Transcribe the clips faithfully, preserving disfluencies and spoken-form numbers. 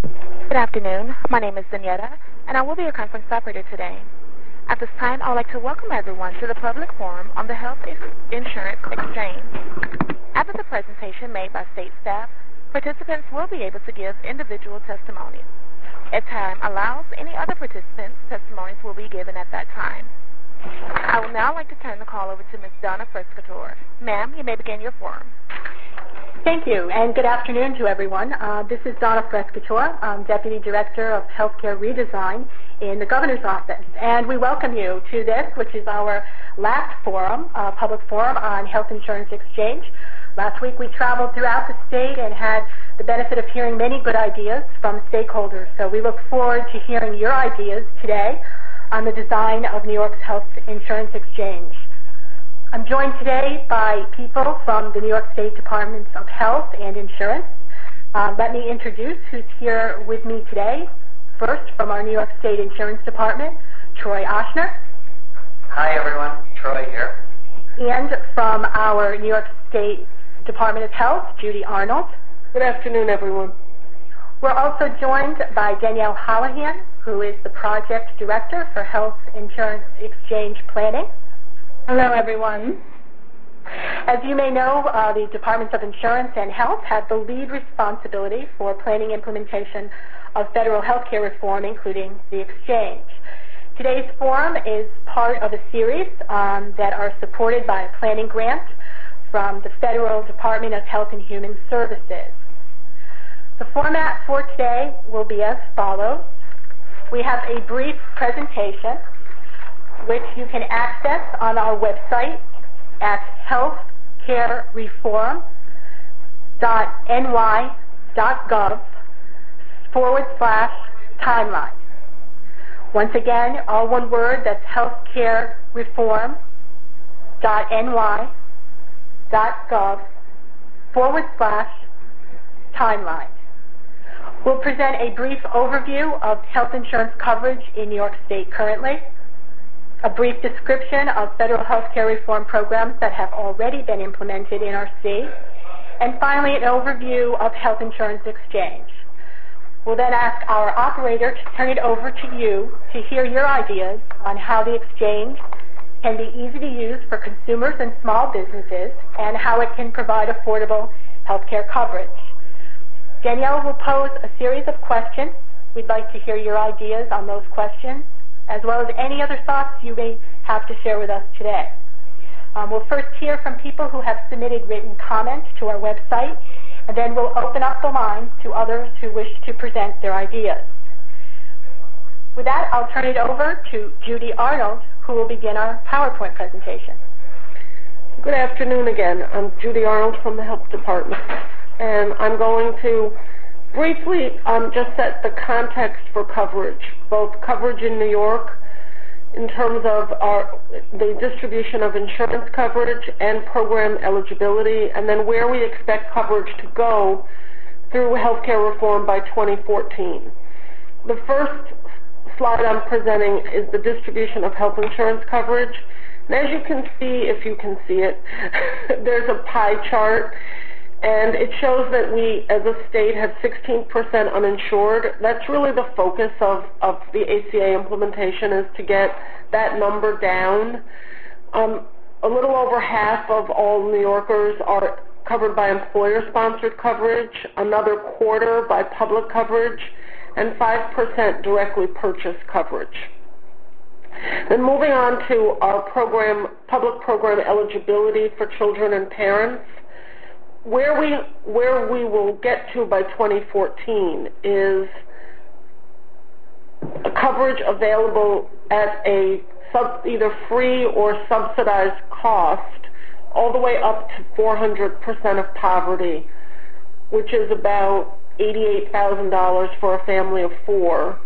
Good afternoon. My name is Zanetta, and I will be your conference operator today. At this time, I would like to welcome everyone to the public forum on the Health Insurance Exchange. After the presentation made by state staff, participants will be able to give individual testimonies. If time allows, any other participants' testimonies will be given at that time. I would now like to turn the call over to Miz Donna Frescatore. Ma'am, you may begin your forum. Thank you, and good afternoon to everyone. Uh, this is Donna Frescatore, um, Deputy Director of Healthcare Redesign in the Governor's Office, and we welcome you to this, which is our last forum, uh, public forum on Health Insurance Exchange. Last week we traveled throughout the state and had the benefit of hearing many good ideas from stakeholders, so we look forward to hearing your ideas today on the design of New York's Health Insurance Exchange. I'm joined today by people from the New York State Departments of Health and Insurance. Uh, let me introduce who's here with me today. First, from our New York State Insurance Department, Troy Oshner. Hi, everyone. Troy here. And from our New York State Department of Health, Judy Arnold. Good afternoon, everyone. We're also joined by Danielle Hollihan, who is the Project Director for Health Insurance Exchange Planning. Hello, everyone. As you may know, uh, the Departments of Insurance and Health have the lead responsibility for planning implementation of federal health care reform, including the exchange. Today's forum is part of a series um, that are supported by a planning grant from the Federal Department of Health and Human Services. The format for today will be as follows. We have a brief presentation which you can access on our website at healthcarereform dot n y dot gov forward slash timeline. Once again, all one word, that's healthcarereform dot n y dot gov forward slash timeline. We'll present a brief overview of health insurance coverage in New York State currently, a brief description of federal health care reform programs that have already been implemented in our state, and finally an overview of Health Insurance Exchange. We'll then ask our operator to turn it over to you to hear your ideas on how the exchange can be easy to use for consumers and small businesses and how it can provide affordable health care coverage. Danielle will pose a series of questions. We'd like to hear your ideas on those questions, as well as any other thoughts you may have to share with us today. Um, we'll first hear from people who have submitted written comments to our website, and then we'll open up the line to others who wish to present their ideas. With that, I'll turn it over to Judy Arnold, who will begin our PowerPoint presentation. Good afternoon again. I'm Judy Arnold from the Health Department, and I'm going to briefly um, just set the context for coverage, both coverage in New York in terms of our, the distribution of insurance coverage and program eligibility, and then where we expect coverage to go through healthcare reform by twenty fourteen. The first slide I'm presenting is the distribution of health insurance coverage. And as you can see, if you can see it, there's a pie chart. And it shows that we, as a state, have sixteen percent uninsured. That's really the focus of, of the A C A implementation, is to get that number down. Um, a little over half of all New Yorkers are covered by employer-sponsored coverage, another quarter by public coverage, and five percent directly purchased coverage. Then moving on to our program, public program eligibility for children and parents. Where we where we will get to by twenty fourteen is a coverage available at a sub, either free or subsidized cost, all the way up to four hundred percent of poverty, which is about eighty-eight thousand dollars for a family of four.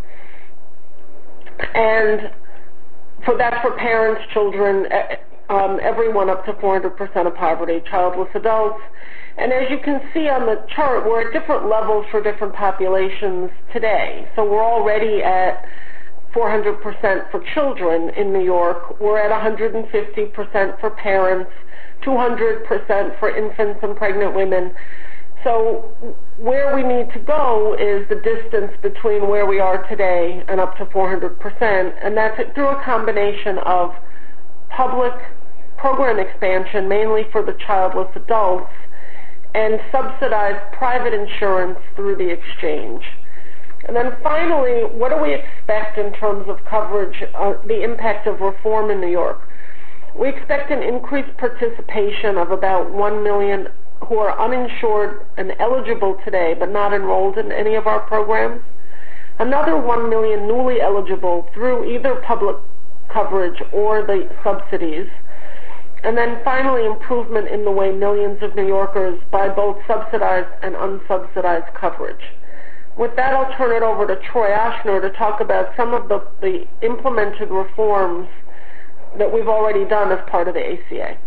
And for that, for parents, children, um, everyone up to four hundred percent of poverty, childless adults. And as you can see on the chart, we're at different levels for different populations today. So we're already at four hundred percent for children in New York. We're at one hundred fifty percent for parents, two hundred percent for infants and pregnant women, So where we need to go is the distance between where we are today and up to four hundred percent, and that's through a combination of public program expansion, mainly for the childless adults, and subsidized private insurance through the exchange. And then finally, what do we expect in terms of coverage, uh, the impact of reform in New York? We expect an increased participation of about one million who are uninsured and eligible today but not enrolled in any of our programs. Another one million newly eligible through either public coverage or the subsidies. And then finally, improvement in the way millions of New Yorkers buy both subsidized and unsubsidized coverage. With that, I'll turn it over to Troy Ochsner to talk about some of the, the implemented reforms that we've already done as part of the A C A.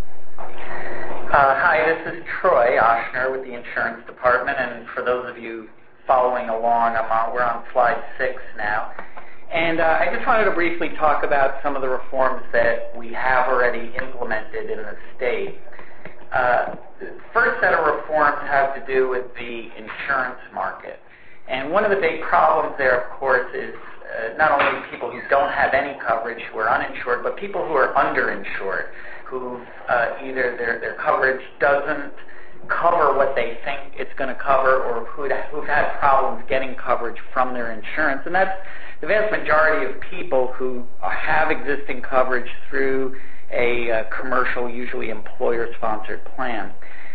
Uh, hi, this is Troy Ochsner with the Insurance Department, and for those of you following along, I'm on, we're on slide six now. And uh, I just wanted to briefly talk about some of the reforms that we have already implemented in the state. Uh, the first set of reforms have to do with the insurance market. And one of the big problems there, of course, is uh, not only people who don't have any coverage, who are uninsured, but people who are underinsured, who uh, either their, their coverage doesn't cover what they think it's going to cover, or who'd, who've had problems getting coverage from their insurance. And that's the vast majority of people who have existing coverage through a uh, commercial, usually employer-sponsored plan.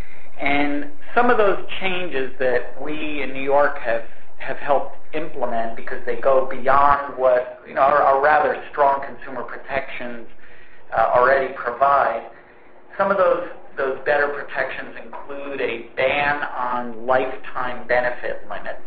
And some of those changes that we in New York have, have helped implement, because they go beyond what, you know, our, our rather strong consumer protections uh, already provide, some of those those better protections include a ban on lifetime benefit limits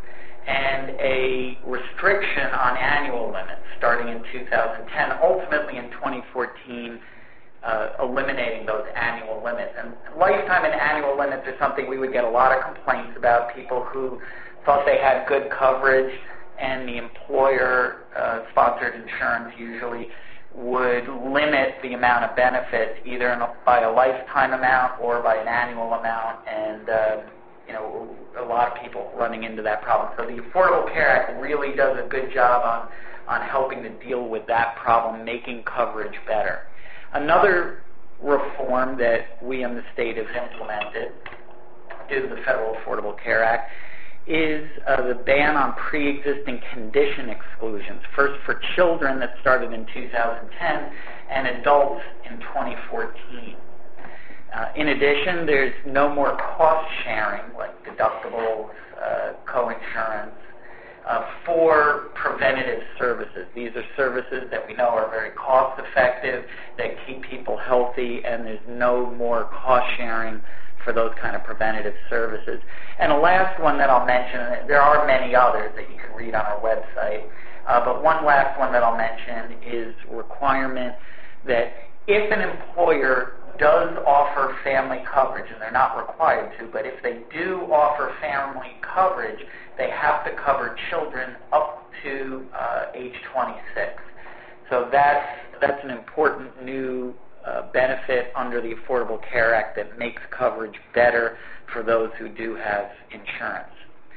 and a restriction on annual limits starting in two thousand ten, ultimately in twenty fourteen, uh, eliminating those annual limits. And lifetime and annual limits are something we would get a lot of complaints about, people who thought they had good coverage, and the employer-sponsored uh, insurance usually would limit the amount of benefits either in a, by a lifetime amount or by an annual amount, and uh, you know, a lot of people running into that problem. So the Affordable Care Act really does a good job on, on helping to deal with that problem, making coverage better. Another reform that we in the state have implemented is the Federal Affordable Care Act, is uh, the ban on pre-existing condition exclusions, first for children that started in two thousand ten and adults in twenty fourteen. Uh, in addition, there's no more cost sharing, like deductibles, uh, co-insurance, uh, for preventative services. These are services that we know are very cost effective, that keep people healthy, and there's no more cost sharing for those kind of preventative services. And the last one that I'll mention, there are many others that you can read on our website, uh, but one last one that I'll mention is requirement that if an employer does offer family coverage, and they're not required to, but if they do offer family coverage, they have to cover children up to uh, age twenty-six. So that's, that's an important new Uh, benefit under the Affordable Care Act that makes coverage better for those who do have insurance.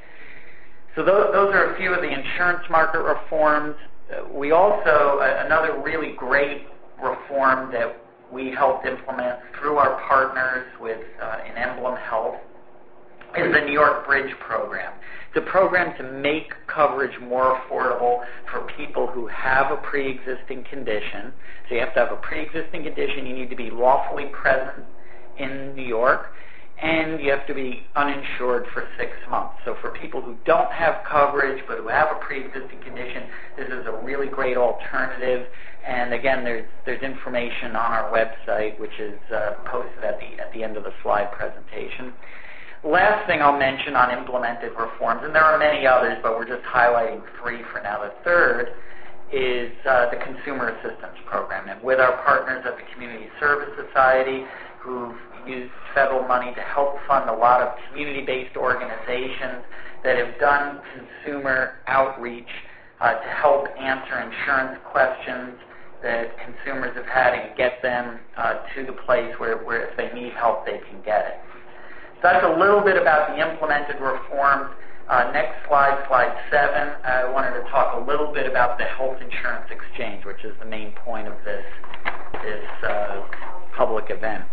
So those, those are a few of the insurance market reforms. Uh, we also, uh, another really great reform that we helped implement through our partners with uh, in Emblem Health is the New York Bridge program. It's a program to make coverage more affordable for people who have a pre-existing condition. So you have to have a pre-existing condition, you need to be lawfully present in New York, and you have to be uninsured for six months. So for people who don't have coverage but who have a pre-existing condition, this is a really great alternative. And again, there's there's information on our website, which is uh, posted at the at the end of the slide presentation. Last thing I'll mention on implemented reforms, and there are many others, but we're just highlighting three for now. The third is uh, the Consumer Assistance Program. And with our partners at the Community Service Society, who've used federal money to help fund a lot of community-based organizations that have done consumer outreach uh, to help answer insurance questions that consumers have had and get them uh, to the place where, where if they need help, they can get it. So that's a little bit about the implemented reforms. Uh, next slide, slide seven, I wanted to talk a little bit about the health insurance exchange, which is the main point of this, this uh, public event.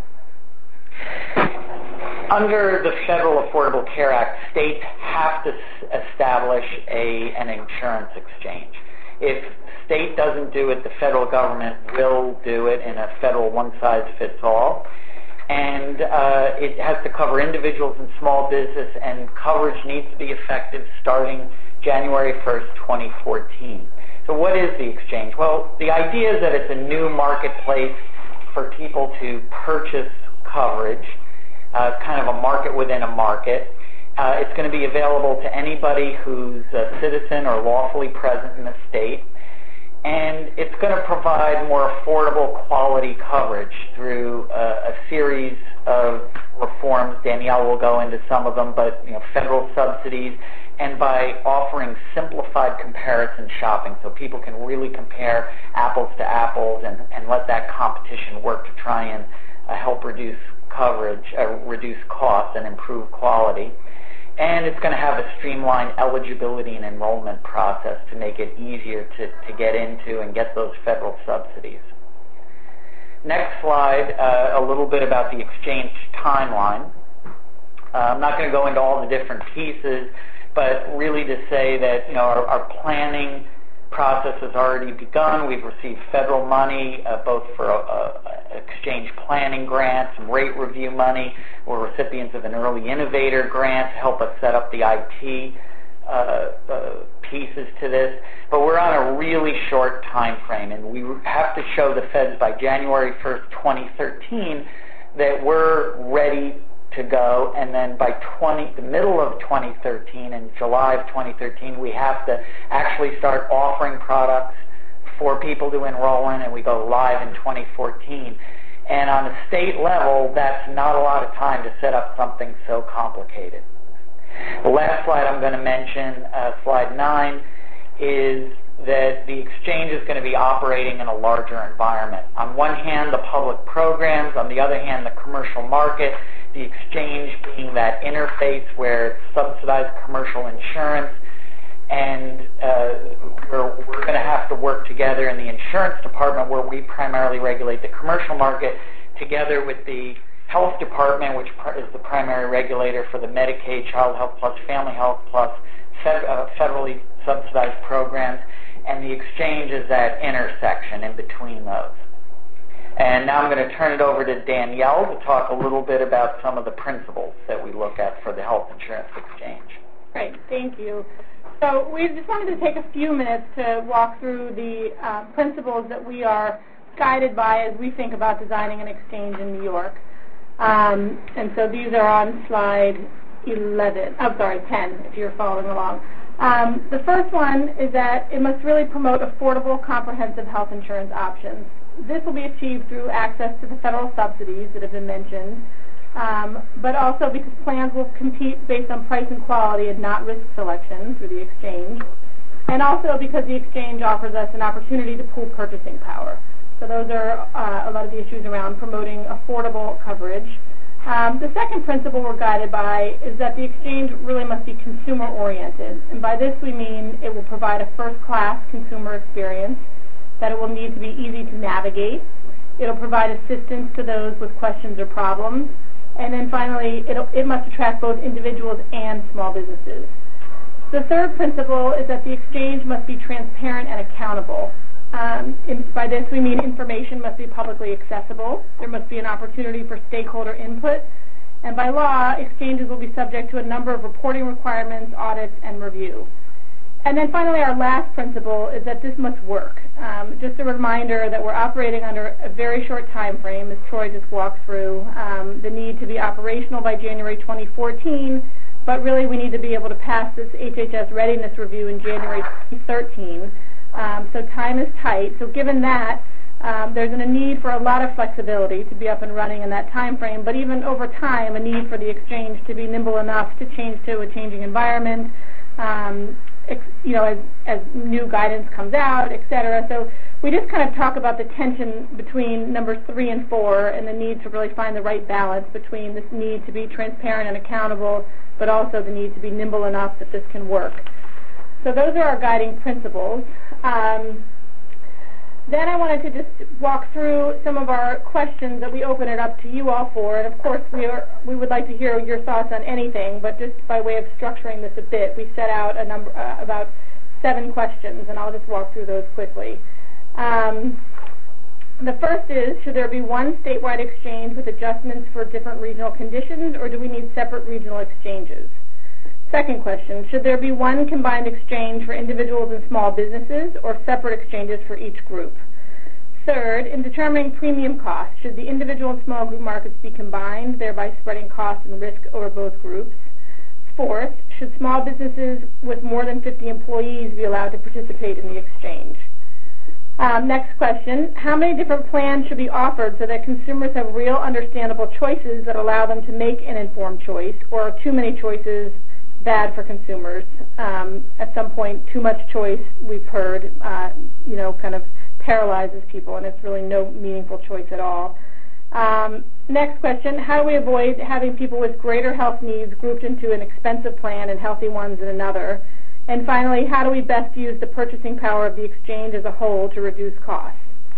Under the Federal Affordable Care Act, states have to s- establish a, an insurance exchange. If the state doesn't do it, the federal government will do it in a federal one-size-fits-all. And uh, it has to cover individuals and small business, and coverage needs to be effective starting January first, twenty fourteen. So what is the exchange? Well, the idea is that it's a new marketplace for people to purchase coverage, uh, kind of a market within a market. Uh, it's going to be available to anybody who's a citizen or lawfully present in the state. And it's going to provide more affordable quality coverage through uh, a series of reforms. Danielle will go into some of them, but you know, federal subsidies, and by offering simplified comparison shopping so people can really compare apples to apples and, and let that competition work to try and uh, help reduce coverage, uh, reduce costs, and improve quality. And it's going to have a streamlined eligibility and enrollment process to make it easier to, to get into and get those federal subsidies. Next slide, uh, a little bit about the exchange timeline. Uh, I'm not going to go into all the different pieces, but really to say that you know our, our planning process has already begun. We've received federal money, uh, both for uh, uh, exchange planning grants, some rate review money. We're recipients of an early innovator grant to help us set up the I T uh, uh, pieces to this. But we're on a really short time frame, and we have to show the feds by January first, twenty thirteen, that we're ready to go, and then by twenty, the middle of twenty thirteen, in July of twenty thirteen, we have to actually start offering products for people to enroll in, and we go live in twenty fourteen. And on a state level, that's not a lot of time to set up something so complicated. The last slide I'm going to mention, uh, slide nine, is that the exchange is going to be operating in a larger environment. On one hand, the public programs, on the other hand, the commercial market, the exchange being that interface where it's subsidized commercial insurance, and uh, we're, we're going to have to work together in the insurance department, where we primarily regulate the commercial market, together with the health department, which is the primary regulator for the Medicaid, Child Health Plus, Family Health Plus, fed, uh, federally subsidized programs, and the exchange is that intersection in between those. And now I'm going to turn it over to Danielle to talk a little bit about some of the principles that we look at for the health insurance exchange. Great, thank you. So we just wanted to take a few minutes to walk through the uh, principles that we are guided by as we think about designing an exchange in New York. Um, and so these are on slide eleven, I'm sorry, ten, if you're following along. Um, the first one is that it must really promote affordable, comprehensive health insurance options. This will be achieved through access to the federal subsidies that have been mentioned, um, but also because plans will compete based on price and quality and not risk selection through the exchange, and also because the exchange offers us an opportunity to pool purchasing power. So those are uh, a lot of the issues around promoting affordable coverage. Um, the second principle we're guided by is that the exchange really must be consumer-oriented, and by this we mean it will provide a first-class consumer experience, that it will need to be easy to navigate. It'll provide assistance to those with questions or problems. And then finally, it'll, it must attract both individuals and small businesses. The third principle is that the exchange must be transparent and accountable. Um, in, by this, we mean information must be publicly accessible. There must be an opportunity for stakeholder input. And by law, exchanges will be subject to a number of reporting requirements, audits, and review. And then finally, our last principle is that this must work. Um, just a reminder that we're operating under a very short time frame, as Troy just walked through, um, the need to be operational by January twenty fourteen, but really we need to be able to pass this H H S readiness review in January twenty thirteen. Um, so time is tight. So given that, um, there's a need for a lot of flexibility to be up and running in that time frame, but even over time, a need for the exchange to be nimble enough to change to a changing environment, um, you know, as, as new guidance comes out, et cetera. So we just kind of talk about the tension between numbers three and four and the need to really find the right balance between this need to be transparent and accountable, but also the need to be nimble enough that this can work. So those are our guiding principles. Um, Then I wanted to just walk through some of our questions that we open it up to you all for. And, of course, we are, we would like to hear your thoughts on anything, but just by way of structuring this a bit, we set out a number, uh, about seven questions, and I'll just walk through those quickly. Um, the first is, should there be one statewide exchange with adjustments for different regional conditions, or do we need separate regional exchanges? Second question, should there be one combined exchange for individuals and small businesses or separate exchanges for each group? Third, in determining premium costs, should the individual and small group markets be combined, thereby spreading costs and risk over both groups? Fourth, should small businesses with more than fifty employees be allowed to participate in the exchange? Um, next question, how many different plans should be offered so that consumers have real understandable choices that allow them to make an informed choice, or are too many choices bad for consumers? Um, at some point, too much choice, we've heard, uh, you know, kind of paralyzes people, and it's really no meaningful choice at all. Um, next question, how do we avoid having people with greater health needs grouped into an expensive plan and healthy ones in another? And finally, how do we best use the purchasing power of the exchange as a whole to reduce costs?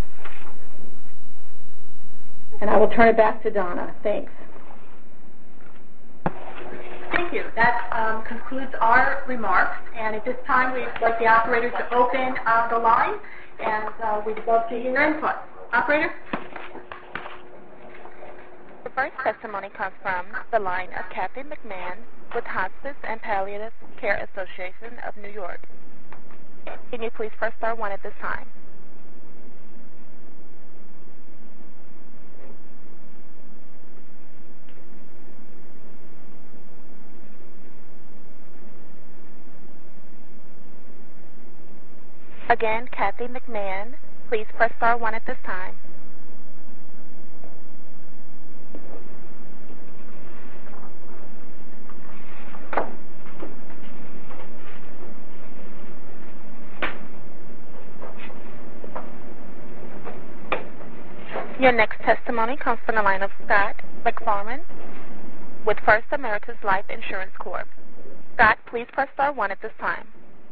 And I will turn it back to Donna. Thanks. Thank you. That um, concludes our remarks. And at this time, we'd like the operator to open uh, the line, and uh, we'd love to hear your input. Operator? The first testimony comes from the line of Kathy McMahon with Hospice and Palliative Care Association of New York. Can you please press star one at this time? Again, Kathy McMahon, please press star one at this time. Your next testimony comes from the line of Scott McFarland with First America's Life Insurance Corp. Scott, please press star one at this time.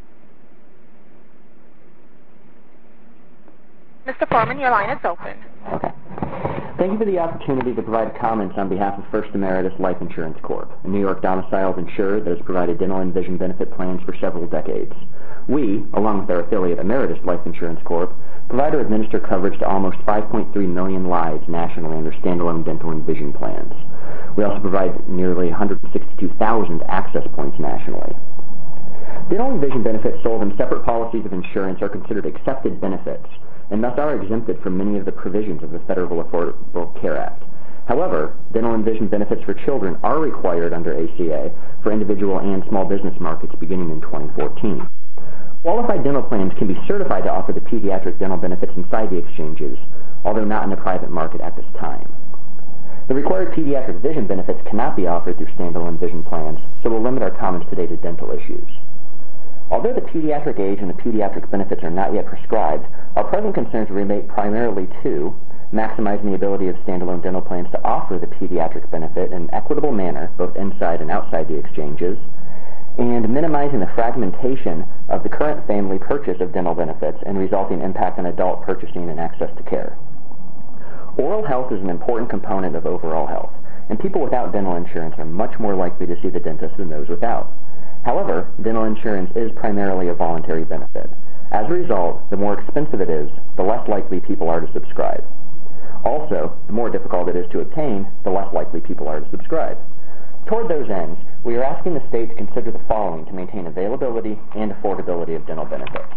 Mister Foreman, your line is open. Okay. Thank you for the opportunity to provide comments on behalf of First Emeritus Life Insurance Corp, a New York domiciled insurer that has provided dental and vision benefit plans for several decades. We, along with our affiliate Emeritus Life Insurance Corp, provide or administer coverage to almost five point three million lives nationally under standalone dental and vision plans. We also provide nearly one hundred sixty-two thousand access points nationally. Dental and vision benefits sold in separate policies of insurance are considered accepted benefits, and thus are exempted from many of the provisions of the Federal Affordable Care Act. However, dental and vision benefits for children are required under A C A for individual and small business markets beginning in twenty fourteen. Qualified dental plans can be certified to offer the pediatric dental benefits inside the exchanges, although not in the private market at this time. The required pediatric vision benefits cannot be offered through standalone vision plans, so we'll limit our comments today to dental issues. Although the pediatric age and the pediatric benefits are not yet prescribed, our present concerns relate primarily to maximizing the ability of standalone dental plans to offer the pediatric benefit in an equitable manner, both inside and outside the exchanges, and minimizing the fragmentation of the current family purchase of dental benefits and resulting impact on adult purchasing and access to care. Oral health is an important component of overall health, and people without dental insurance are much more likely to see the dentist than those without. However, dental insurance is primarily a voluntary benefit. As a result, the more expensive it is, the less likely people are to subscribe. Also, the more difficult it is to obtain, the less likely people are to subscribe. Toward those ends, we are asking the state to consider the following to maintain availability and affordability of dental benefits.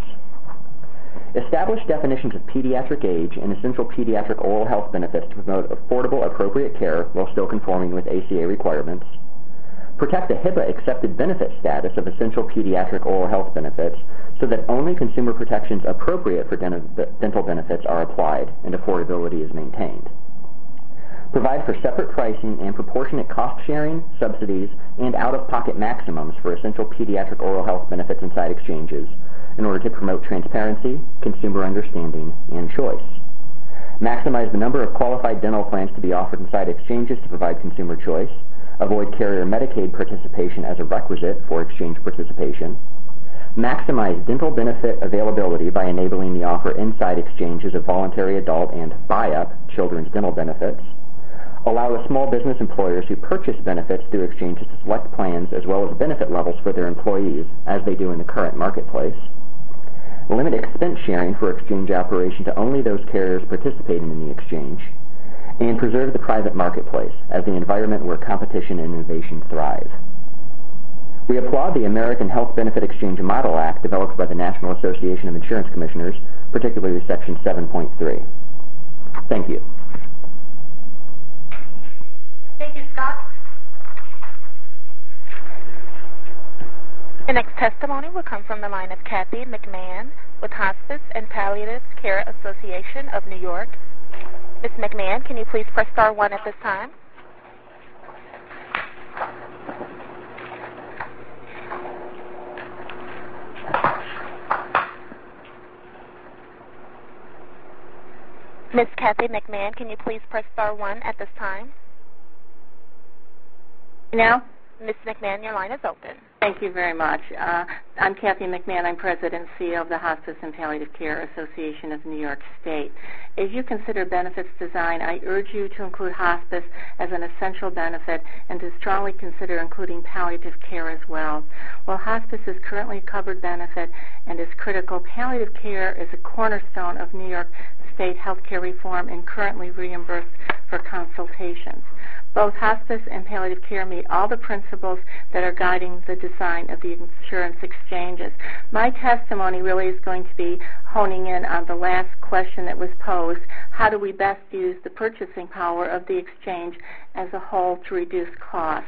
Establish definitions of pediatric age and essential pediatric oral health benefits to promote affordable, appropriate care while still conforming with A C A requirements. Protect the HIPAA-accepted benefit status of essential pediatric oral health benefits so that only consumer protections appropriate for dental benefits are applied and affordability is maintained. provide for separate pricing and proportionate cost sharing, subsidies, and out-of-pocket maximums for essential pediatric oral health benefits inside exchanges in order to promote transparency, consumer understanding, and choice. Maximize the number of qualified dental plans to be offered inside exchanges to provide consumer choice. Avoid carrier Medicaid participation as a requisite for exchange participation. Maximize dental benefit availability by enabling the offer inside exchanges of voluntary adult and buy-up children's dental benefits. Allow the small business employers who purchase benefits through exchanges to select plans as well as benefit levels for their employees, as they do in the current marketplace. Limit expense sharing for exchange operation to only those carriers participating in the exchange. And preserve the private marketplace as the environment where competition and innovation thrive. We applaud the American Health Benefit Exchange Model Act developed by the National Association of Insurance Commissioners, particularly Section seven point three. Thank you. Thank you, Scott. The next testimony will come from the line of Kathy McMahon with Hospice and Palliative Care Association of New York. Miz McMahon, can you please press star one at this time? Miz Kathy McMahon, can you please press star one at this time? Now? Miz McMahon, your line is open. Thank you very much. Uh, I'm Kathy McMahon. I'm President and C E O of the Hospice and Palliative Care Association of New York State. As you consider benefits design, I urge you to include hospice as an essential benefit and to strongly consider including palliative care as well. While hospice is currently a covered benefit and is critical, palliative care is a cornerstone of New York State healthcare reform and currently reimbursed for consultations. Both hospice and palliative care meet all the principles that are guiding the design of the insurance exchanges. My testimony really is going to be honing in on the last question that was posed: how do we best use the purchasing power of the exchange as a whole to reduce costs?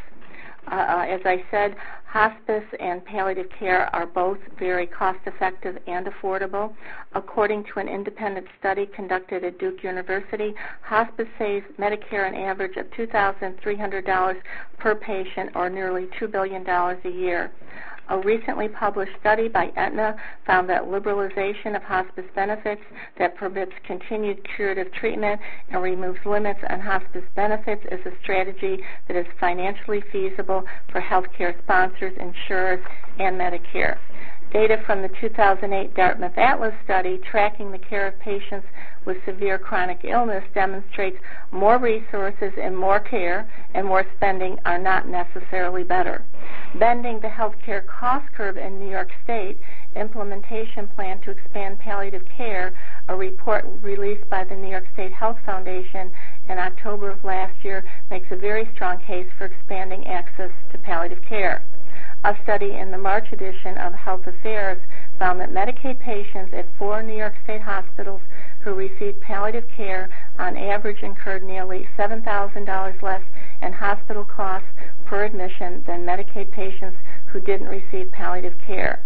Uh, as I said, hospice and palliative care are both very cost-effective and affordable. According to an independent study conducted at Duke University, hospice saves Medicare an average of two thousand three hundred dollars per patient, or nearly two billion dollars a year. A recently published study by Aetna found that liberalization of hospice benefits that permits continued curative treatment and removes limits on hospice benefits is a strategy that is financially feasible for healthcare sponsors, insurers, and Medicare. Data from the two thousand eight Dartmouth Atlas study tracking the care of patients with severe chronic illness demonstrates more resources and more care and more spending are not necessarily better. Bending the healthcare cost curve in New York State, implementation plan to expand palliative care, a report released by the New York State Health Foundation in October of last year, makes a very strong case for expanding access to palliative care. A study in the March edition of Health Affairs found that Medicaid patients at four New York State hospitals who received palliative care on average incurred nearly seven thousand dollars less in hospital costs per admission than Medicaid patients who didn't receive palliative care.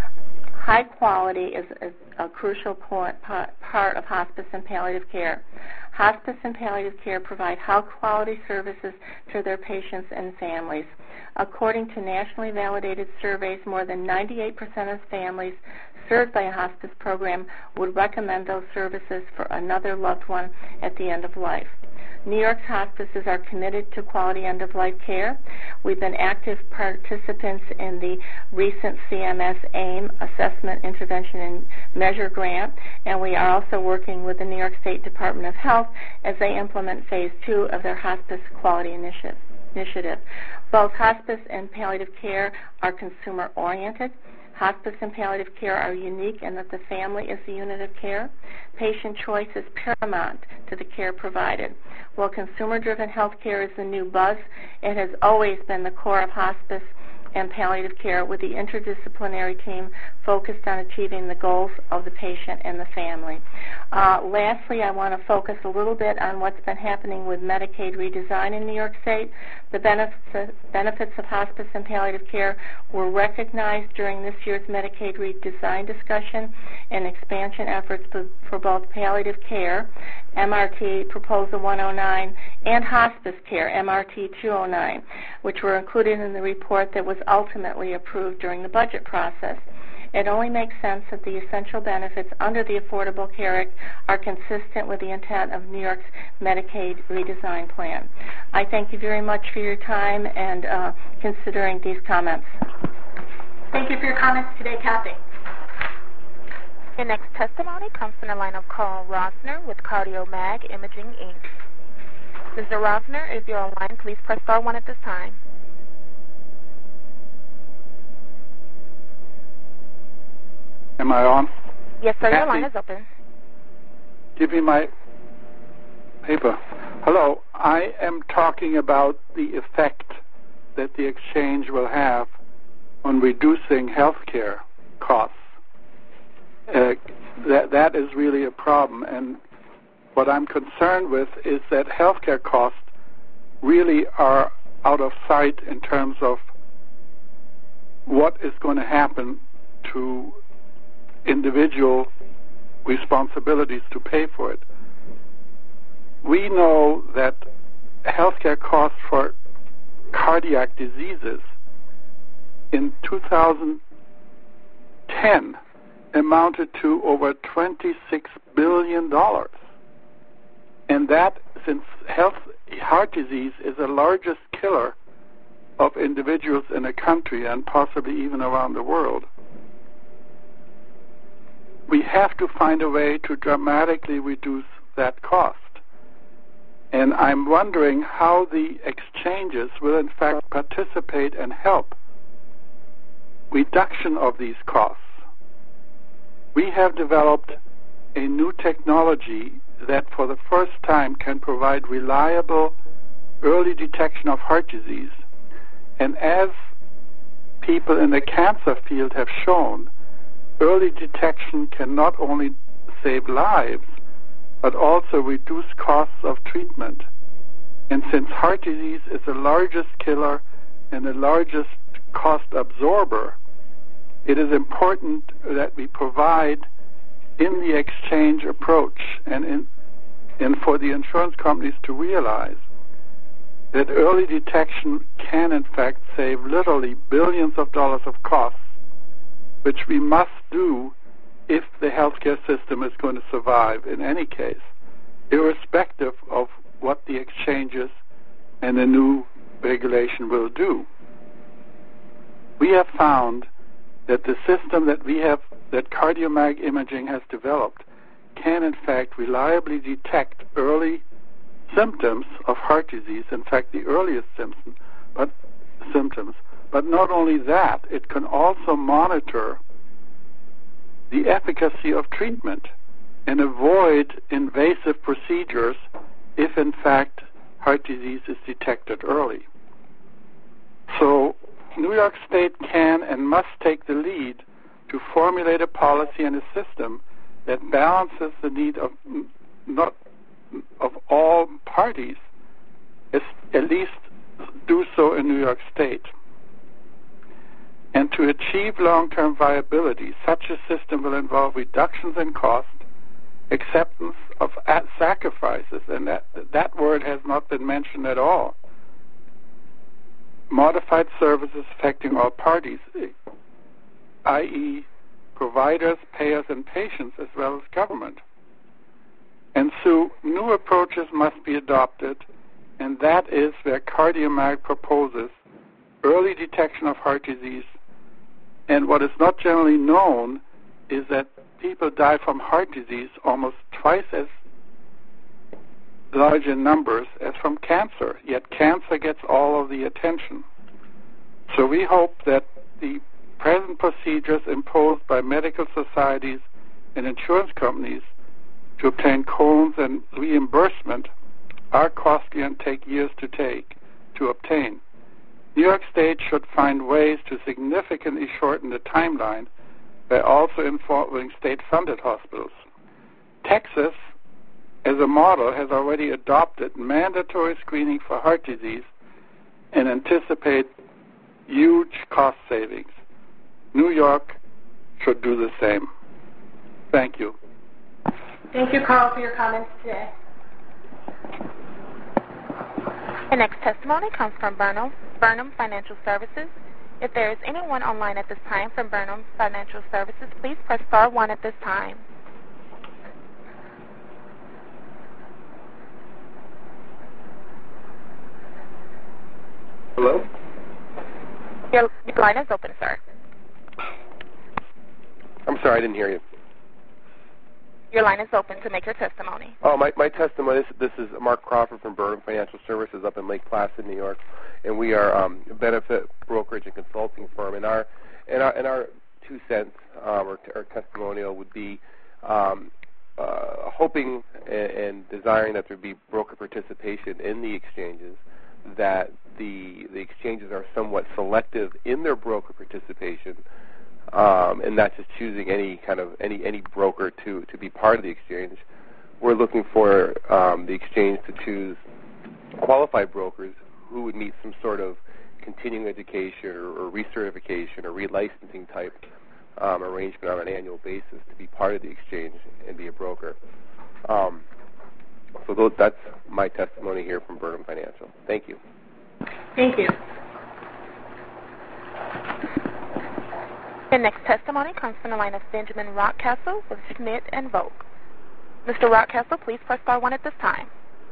High quality is a, a crucial point, part of hospice and palliative care. Hospice and palliative care provide high-quality services to their patients and families. According to nationally validated surveys, more than ninety-eight percent of families served by a hospice program would recommend those services for another loved one at the end of life. New York's hospices are committed to quality end-of-life care. We've been active participants in the recent C M S AIM Assessment, Intervention, and Measure grant, and we are also working with the New York State Department of Health as they implement Phase two of their Hospice Quality Initiative. initiative. Both hospice and palliative care are consumer-oriented. Hospice and palliative care are unique in that the family is the unit of care. Patient choice is paramount to the care provided. While consumer-driven health care is the new buzz, it has always been the core of hospice and palliative care with the interdisciplinary team focused on achieving the goals of the patient and the family. Uh, lastly, I want to focus a little bit on what's been happening with Medicaid redesign in New York State. The benefits, benefits of hospice and palliative care were recognized during this year's Medicaid redesign discussion and expansion efforts for both palliative care, M R T Proposal one oh nine, and hospice care, M R T two oh nine, which were included in the report that was ultimately approved during the budget process. It only makes sense that the essential benefits under the Affordable Care Act are consistent with the intent of New York's Medicaid redesign plan. I thank you very much for your time and uh, considering these comments. Thank you for your comments today, Kathy. Your next testimony comes from the line of Carl Rosner with CardioMag Imaging, Incorporated. Mister Rosner, if you're online, please press star one at this time. Am I on? Yes, sir. Kathy, your line is open. Give me my paper. Hello. I am talking about the effect that the exchange will have on reducing health care costs. Uh, that that is really a problem, and what I'm concerned with is that healthcare costs really are out of sight in terms of what is going to happen to individual responsibilities to pay for it. We know that healthcare costs for cardiac diseases in two thousand ten amounted to over twenty-six billion dollars. And that, since health, heart disease is the largest killer of individuals in a country and possibly even around the world, we have to find a way to dramatically reduce that cost. And I'm wondering how the exchanges will in fact participate and help reduction of these costs. We have developed a new technology that for the first time can provide reliable early detection of heart disease. And as people in the cancer field have shown, early detection can not only save lives, but also reduce costs of treatment. And since heart disease is the largest killer and the largest cost absorber, it is important that we provide in the exchange approach and in, and for the insurance companies to realize that early detection can in fact save literally billions of dollars of costs, which we must do if the healthcare system is going to survive in any case, irrespective of what the exchanges and the new regulation will do. We have found that the system that we have, that CardioMag Imaging has developed, can in fact reliably detect early symptoms of heart disease, in fact the earliest symptom, but symptoms. But not only that, it can also monitor the efficacy of treatment and avoid invasive procedures if in fact heart disease is detected early. So New York State can and must take the lead to formulate a policy and a system that balances the need of not of all parties, at least do so in New York State. And to achieve long-term viability, such a system will involve reductions in cost, acceptance of sacrifices, and that, that word has not been mentioned at all, modified services affecting all parties, that is providers, payers, and patients, as well as government. And so new approaches must be adopted, and that is where CardioMag proposes early detection of heart disease. And what is not generally known is that people die from heart disease almost twice as large in numbers as from cancer, yet cancer gets all of the attention. So we hope that the present procedures imposed by medical societies and insurance companies to obtain cones and reimbursement are costly and take years to take to obtain. New York State should find ways to significantly shorten the timeline by also involving state-funded hospitals. Texas, as a model, has already adopted mandatory screening for heart disease and anticipate huge cost savings. New York should do the same. Thank you. Thank you, Carl, for your comments today. The next testimony comes from Burnham, Burnham Financial Services. If there is anyone online at this time from Burnham Financial Services, please press star one at this time. Hello? Your, your line is open, sir. I'm sorry, I didn't hear you. Your line is open to make your testimony. Oh, my, my testimony, this, this is Mark Crawford from Burnham Financial Services up in Lake Placid, New York, and we are um, a benefit brokerage and consulting firm. And our, and our, and our two cents, um, or, or testimonial would be um, uh, hoping and, and desiring that there be broker participation in the exchanges, that the, the exchanges are somewhat selective in their broker participation, Um, and not just choosing any kind of any any broker to, to be part of the exchange. We're looking for um, the exchange to choose qualified brokers who would meet some sort of continuing education or, or recertification or relicensing type um, arrangement on an annual basis to be part of the exchange and be a broker. Um, so those, that's my testimony here from Burnham Financial. Thank you. Thank you. The next testimony comes from the line of Benjamin Rockcastle with Schmidt and Volk. Mister Rockcastle, please press star one at this time.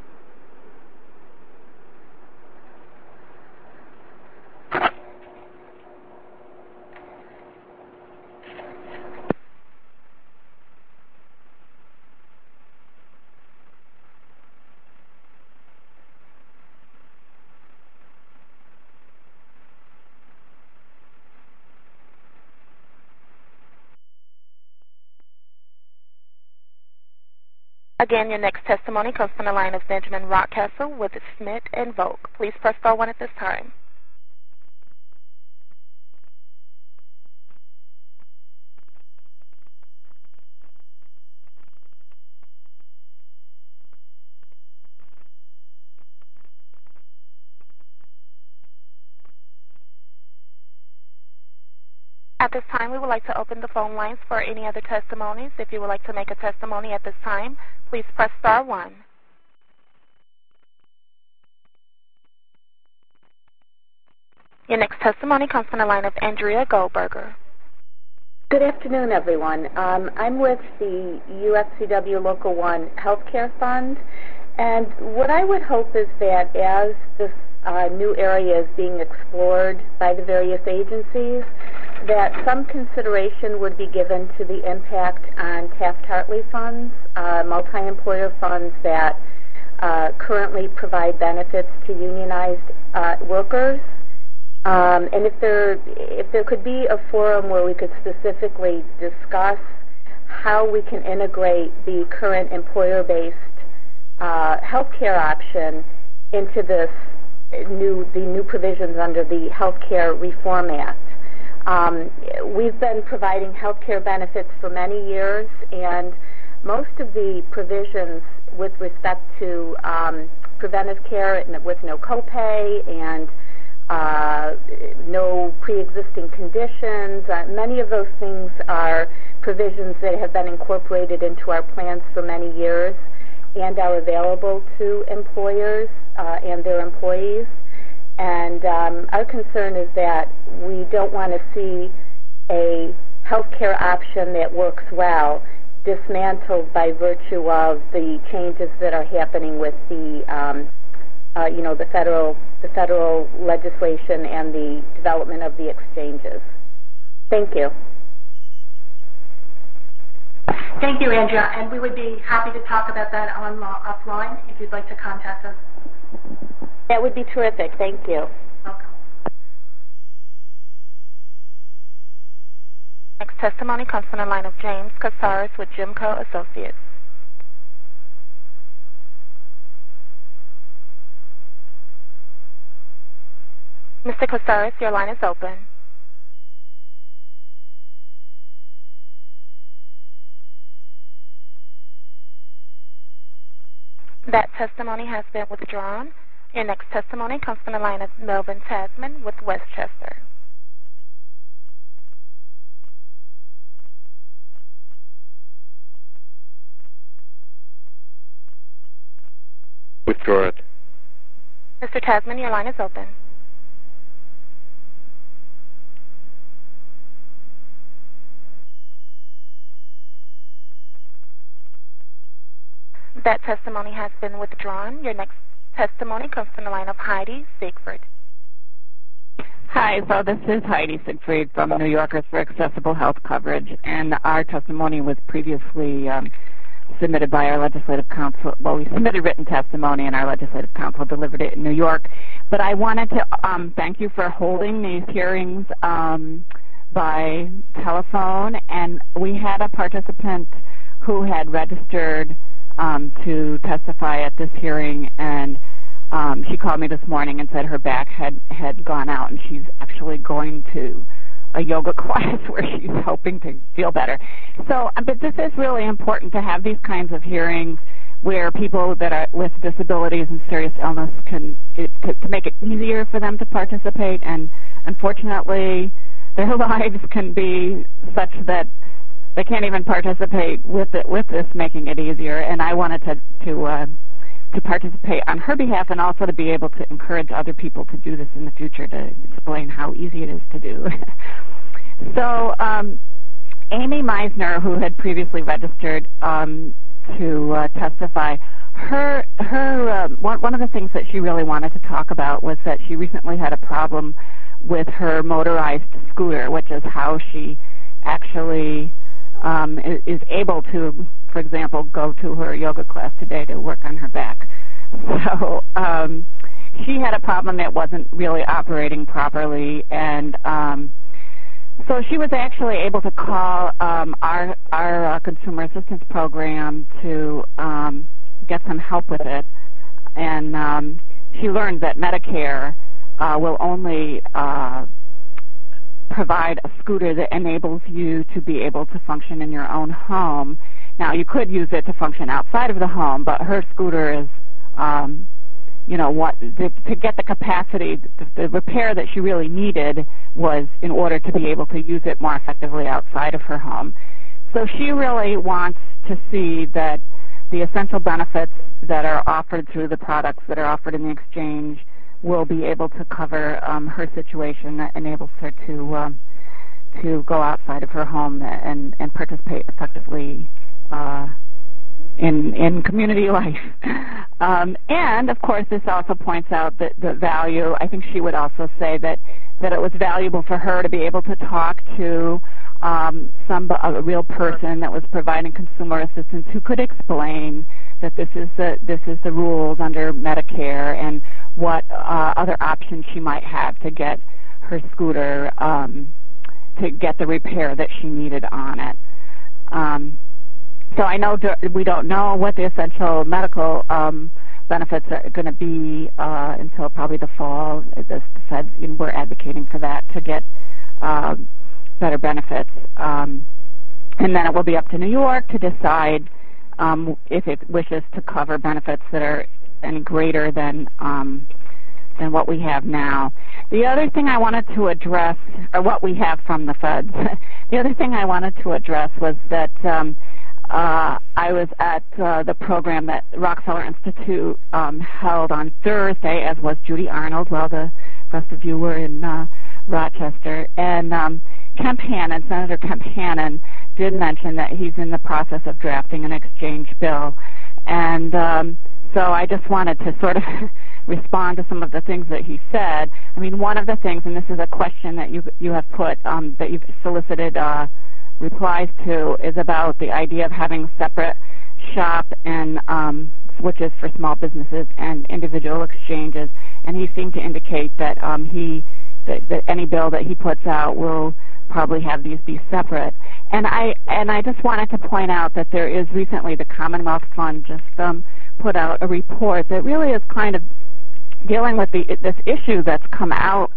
Again, your next testimony comes from the line of Benjamin Rockcastle with Schmidt and Volk. Please press star one at this time. At this time, we would like to open the phone lines for any other testimonies. If you would like to make a testimony at this time, please press star one. Your next testimony comes from the line of Andrea Goldberger. Good afternoon, everyone. Um, I'm with the U F C W Local one Healthcare Fund, and what I would hope is that as this uh, new area is being explored by the various agencies, that some consideration would be given to the impact on Taft-Hartley funds, uh, multi-employer funds that uh, currently provide benefits to unionized uh, workers. Um, and if there, if there could be a forum where we could specifically discuss how we can integrate the current employer-based uh, healthcare option into this new, the new provisions under the Healthcare Reform Act. Um, we've been providing health care benefits for many years, and most of the provisions with respect to um, preventive care with no copay and uh, no pre-existing conditions, uh, many of those things are provisions that have been incorporated into our plans for many years and are available to employers uh, and their employees. And um, our concern is that we don't want to see a healthcare option that works well dismantled by virtue of the changes that are happening with the, um, uh, you know, the federal, the federal legislation and the development of the exchanges. Thank you. Thank you, Andrea. And we would be happy to talk about that on uh, offline if you'd like to contact us. That would be terrific. Thank you. Welcome. Next testimony comes from the line of James Casares with Jimco Associates. Mister Casares, your line is open. That testimony has been withdrawn. Your next testimony comes from the line of Melvin Tasman with Westchester. Withdraw it. Mister Tasman, your line is open. That testimony has been withdrawn. Your next testimony comes from the line of Heidi Siegfried. Hi, so this is Heidi Siegfried from New Yorkers for Accessible Health Coverage, and our testimony was previously um, submitted by our legislative council. Well, we submitted written testimony, and our legislative council delivered it in New York. But I wanted to um, thank you for holding these hearings um, by telephone, and we had a participant who had registered um, to testify at this hearing, and um, she called me this morning and said her back had, had gone out, and she's actually going to a yoga class where she's hoping to feel better. So, but this is really important to have these kinds of hearings where people that are with disabilities and serious illness can, it, to, to make it easier for them to participate, and unfortunately their lives can be such that they can't even participate with it, with this making it easier. And I wanted to to uh, to participate on her behalf, and also to be able to encourage other people to do this in the future, to explain how easy it is to do. So um, Amy Meisner, who had previously registered um, to uh, testify, her her uh, one, one of the things that she really wanted to talk about was that she recently had a problem with her motorized scooter, which is how she actually um, is able to, for example, go to her yoga class today to work on her back. So um, she had a problem that wasn't really operating properly, and um, so she was actually able to call um, our, our uh, consumer assistance program to um, get some help with it, and um, she learned that Medicare uh, will only uh, provide a scooter that enables you to be able to function in your own home. Now, you could use it to function outside of the home, but her scooter is, um, you know, what the, to get the capacity, the, the repair that she really needed was in order to be able to use it more effectively outside of her home. So she really wants to see that the essential benefits that are offered through the products that are offered in the exchange will be able to cover um, her situation that enables her to um, to go outside of her home and, and participate effectively uh, in in community life. Um, and, of course, this also points out that the value. I think she would also say that, that it was valuable for her to be able to talk to um, some a real person that was providing consumer assistance who could explain that this is the this is the rules under Medicare, and what uh, other options she might have to get her scooter um, to get the repair that she needed on it. Um, so I know we don't know what the essential medical um, benefits are going to be uh, until probably the fall. The Feds, you know, we're advocating for that to get uh, better benefits. Um, and then it will be up to New York to decide um, if it wishes to cover benefits that are any greater than um, than what we have now. The other thing I wanted to address, or what we have from the Feds, the other thing I wanted to address was that um, uh, I was at uh, the program that Rockefeller Institute um, held on Thursday, as was Judy Arnold, while the rest of you were in uh, Rochester. And um, Kemp Hannon, Senator Kemp Hannon, did mention that he's in the process of drafting an exchange bill. And um, so I just wanted to sort of respond to some of the things that he said. I mean, one of the things, and this is a question that you you have put, um, that you've solicited uh, replies to, is about the idea of having separate shop and um, switches for small businesses and individual exchanges. And he seemed to indicate that um, he that, that any bill that he puts out will probably have these be separate. And I and I just wanted to point out that there is recently the Commonwealth Fund just um, put out a report that really is kind of dealing with the, this issue that's come out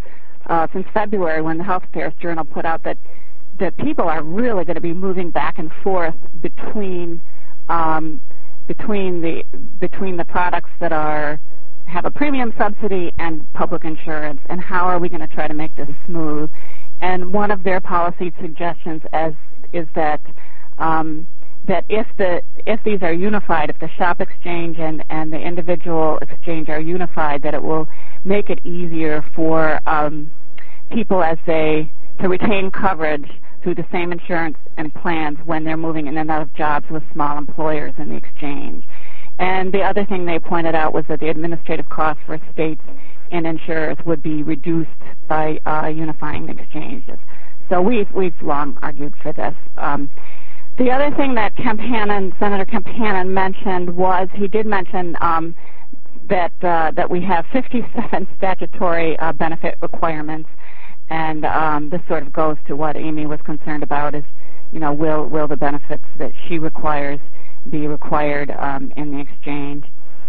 uh, since February when the Health Affairs Journal put out that that people are really going to be moving back and forth between um, between the between the products that are have a premium subsidy and public insurance, and how are we going to try to make this smooth? And one of their policy suggestions as is that um, that if the if these are unified, if the shop exchange and, and the individual exchange are unified, that it will make it easier for um, people as they to retain coverage through the same insurance and plans when they're moving in and out of jobs with small employers in the exchange. And the other thing they pointed out was that the administrative costs for states and insurers would be reduced by uh, unifying the exchanges. So we've, we've long argued for this. Um, the other thing that Kemp Hannon, Senator Kemp Hannon mentioned was he did mention um, that uh, that we have fifty-seven statutory uh, benefit requirements, and um, this sort of goes to what Amy was concerned about: is you know will will the benefits that she requires be required um, in the exchange?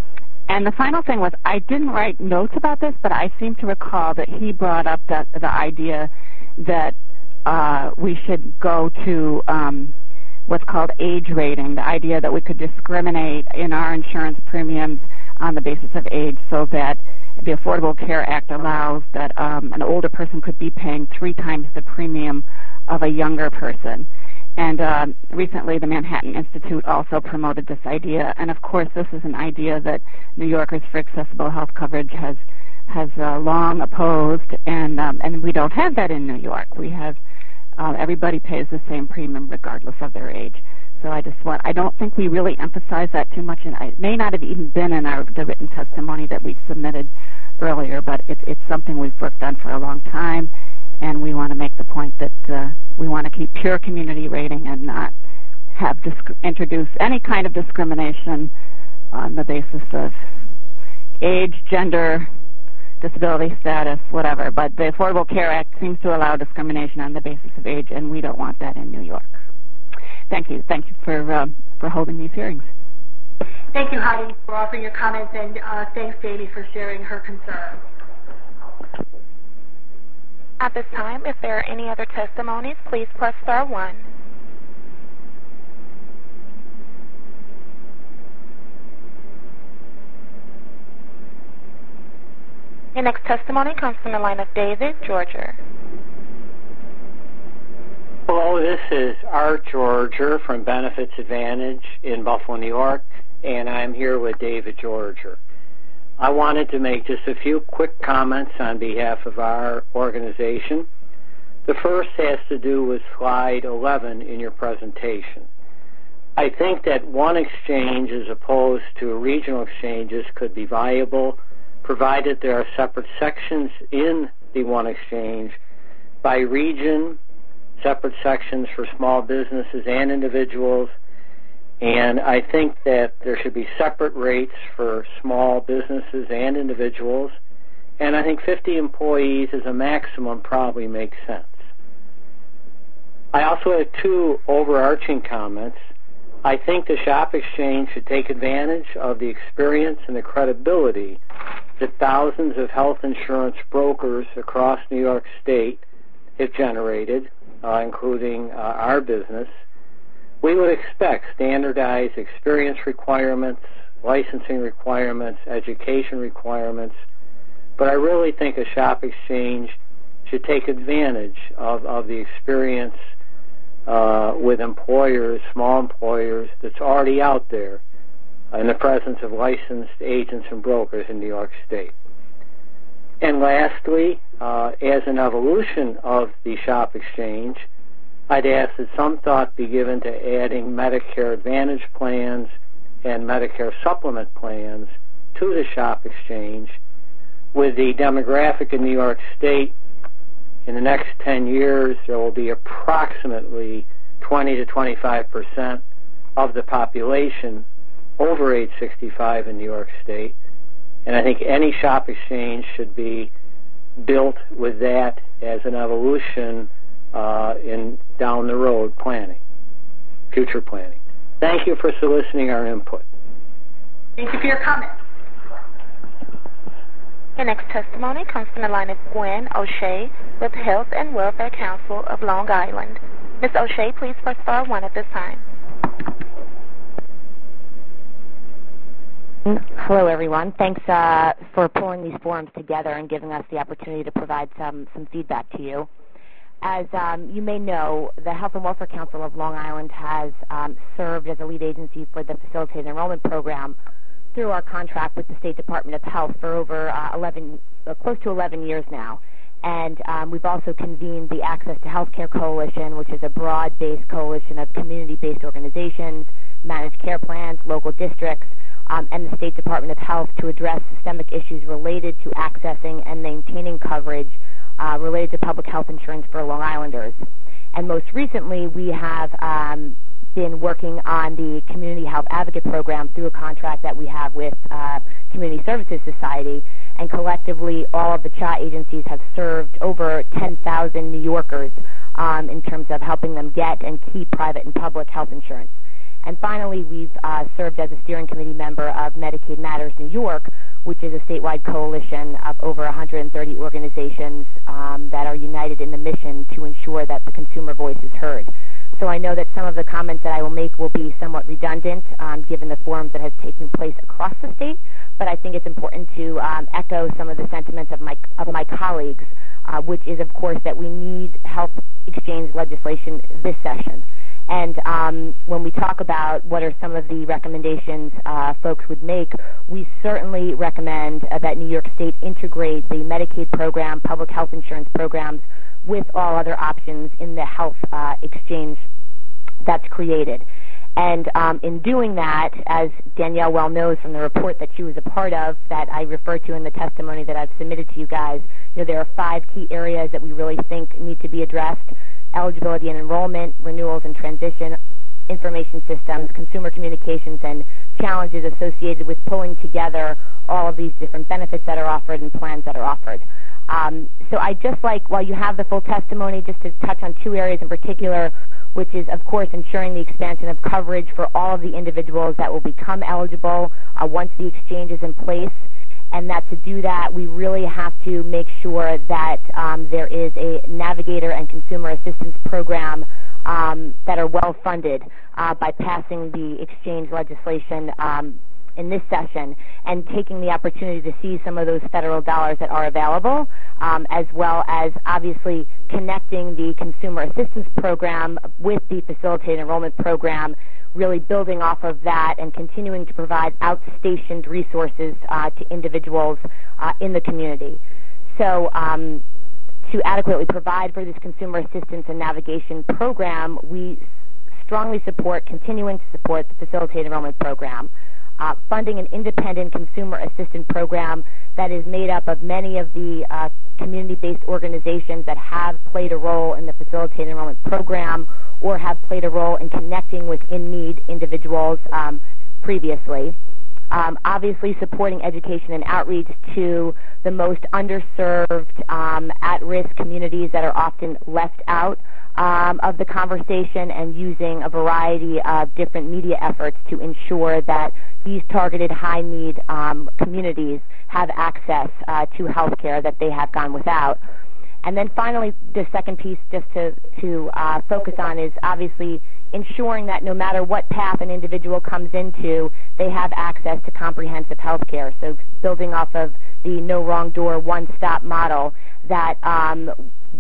And the final thing was, I didn't write notes about this, but I seem to recall that he brought up that the idea that uh, we should go to um, what's called age rating, the idea that we could discriminate in our insurance premiums on the basis of age, so that the Affordable Care Act allows that um, an older person could be paying three times the premium of a younger person. And uh, recently the Manhattan Institute also promoted this idea. And of course, this is an idea that New Yorkers for Accessible Health Coverage has has uh, long opposed, and um, and we don't have that in New York. We have uh, everybody pays the same premium regardless of their age. So I just want, I don't think we really emphasize that too much, and it may not have even been in our the written testimony that we submitted earlier, but it, it's something we've worked on for a long time, and we want to make the point that uh, we want to keep pure community rating and not have disc- introduce any kind of discrimination on the basis of age, gender, disability status, whatever. But the Affordable Care Act seems to allow discrimination on the basis of age, and we don't want that in New York. Thank you. Thank you for uh, for holding these hearings. Thank you, Heidi, for offering your comments, and uh, thanks, Amy, for sharing her concerns. At this time, if there are any other testimonies, please press star one. Your next testimony comes from the line of David Georger. Hello, this is Art Georger from Benefits Advantage in Buffalo, New York, and I'm here with David Georger. I wanted to make just a few quick comments on behalf of our organization. The first has to do with slide eleven in your presentation. I think that one exchange as opposed to regional exchanges could be viable, provided there are separate sections in the one exchange by region, separate sections for small businesses and individuals, and I think that there should be separate rates for small businesses and individuals, and I think fifty employees as a maximum probably makes sense. I also have two overarching comments. I think the shop exchange should take advantage of the experience and the credibility that thousands of health insurance brokers across New York State have generated, uh, including uh, our business. We would expect standardized experience requirements, licensing requirements, education requirements, but I really think a shop exchange should take advantage of, of the experience uh, with employers, small employers, that's already out there in the presence of licensed agents and brokers in New York State. And lastly, uh, as an evolution of the shop exchange, I'd ask that some thought be given to adding Medicare Advantage plans and Medicare Supplement plans to the shop exchange. With the demographic in New York State, in the next ten years, there will be approximately twenty to twenty-five percent of the population over age sixty-five in New York State. And I think any shop exchange should be built with that as an evolution uh, in down the road planning, future planning. Thank you for soliciting our input. Thank you for your comments. Your next testimony comes from the line of Gwen O'Shea with Health and Welfare Council of Long Island. Miz O'Shea, please press star one at this time. Hello, everyone. Thanks uh, for pulling these forums together and giving us the opportunity to provide some, some feedback to you. As um, you may know, the Health and Welfare Council of Long Island has um, served as a lead agency for the Facilitated Enrollment Program through our contract with the State Department of Health for over uh, eleven, uh, close to eleven years now. And um, we've also convened the Access to Healthcare Coalition, which is a broad-based coalition of community-based organizations, managed care plans, local districts, um, and the State Department of Health to address systemic issues related to accessing and maintaining coverage uh, related to public health insurance for Long Islanders. And most recently, we have um, been working on the Community Health Advocate Program through a contract that we have with uh, Community Services Society, and collectively all of the C H A agencies have served over ten thousand New Yorkers um, in terms of helping them get and keep private and public health insurance. And finally, we've uh, served as a steering committee member of Medicaid Matters New York, which is a statewide coalition of over one hundred thirty organizations um, that are united in the mission to ensure that the consumer voice is heard. So I know that some of the comments that I will make will be somewhat redundant um, given the forums that have taken place across the state, but I think it's important to um, echo some of the sentiments of my, of my colleagues, uh, which is, of course, that we need health exchange legislation this session. And um, when we talk about what are some of the recommendations uh, folks would make, we certainly recommend uh, that New York State integrate the Medicaid program, public health insurance programs, with all other options in the health uh, exchange that's created. And um, in doing that, as Danielle well knows from the report that she was a part of that I referred to in the testimony that I've submitted to you guys, you know, there are five key areas that we really think need to be addressed: eligibility and enrollment, renewals and transition, information systems, consumer communications, and challenges associated with pulling together all of these different benefits that are offered and plans that are offered. Um, so I'd just like, while you have the full testimony, just to touch on two areas in particular, which is, of course, ensuring the expansion of coverage for all of the individuals that will become eligible uh, once the exchange is in place, and that to do that, we really have to make sure that um, there is a navigator and consumer assistance program um, that are well funded uh, by passing the exchange legislation um, in this session, and taking the opportunity to see some of those federal dollars that are available, um, as well as obviously connecting the consumer assistance program with the facilitated enrollment program, really building off of that and continuing to provide outstationed resources uh, to individuals uh, in the community. So um, to adequately provide for this consumer assistance and navigation program, we strongly support continuing to support the facilitated enrollment program. Uh, funding an independent consumer assistance program that is made up of many of the uh, community-based organizations that have played a role in the facilitated enrollment program or have played a role in connecting with in-need individuals um, previously. Um, obviously supporting education and outreach to the most underserved, um, at-risk communities that are often left out um, of the conversation, and using a variety of different media efforts to ensure that these targeted high-need um, communities have access uh, to health care that they have gone without. And then finally, the second piece just to, to uh, focus on is obviously ensuring that no matter what path an individual comes into, they have access to comprehensive health care. So building off of the no wrong door, one-stop model, that um,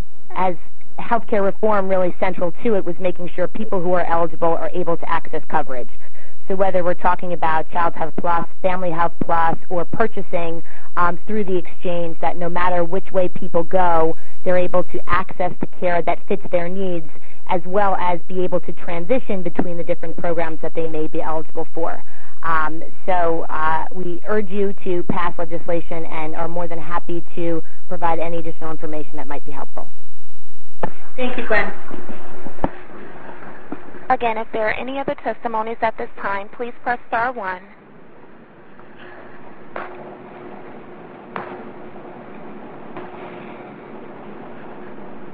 as healthcare reform really central to it was making sure people who are eligible are able to access coverage. So whether we're talking about Child Health Plus, Family Health Plus, or purchasing um, through the exchange, that no matter which way people go, they're able to access the care that fits their needs, as well as be able to transition between the different programs that they may be eligible for. Um, so uh, we urge you to pass legislation and are more than happy to provide any additional information that might be helpful. Thank you, Gwen. Again, if there are any other testimonies at this time, please press star one.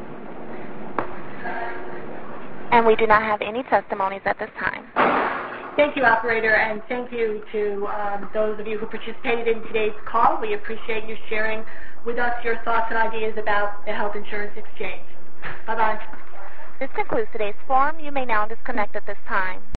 And we do not have any testimonies at this time. Thank you, operator, and thank you to um, those of you who participated in today's call. We appreciate you sharing with us your thoughts and ideas about the health insurance exchange. Bye-bye. This concludes today's forum. You may now disconnect at this time.